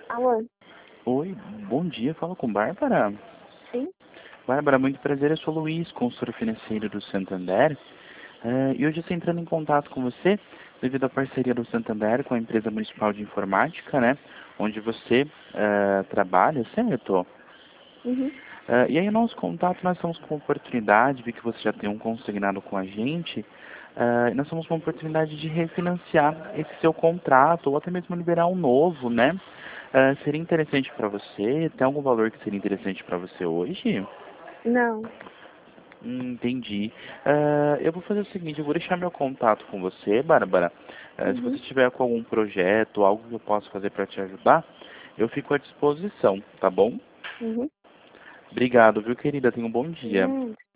Alô? Oi, bom dia, falo com Bárbara. Sim? Bárbara, muito prazer, eu sou Luiz, consultor financeiro do Santander. E hoje eu estou entrando em contato com você devido à parceria do Santander com a empresa municipal de informática, né? Onde você trabalha, certo? Uhum. E aí, o nosso contato, nós estamos com oportunidade, vi que você já tem um consignado com a gente, e nós temos uma oportunidade de refinanciar esse seu contrato, ou até mesmo liberar um novo, né? Seria interessante para você? Tem algum valor que seria interessante para você hoje? Não. Entendi. Eu vou fazer o seguinte, eu vou deixar meu contato com você, Bárbara. Se você Uhum. tiver com algum projeto, algo que eu possa fazer para te ajudar, eu fico à disposição, tá bom? Uhum. Obrigado, viu, querida? Tenha um bom dia.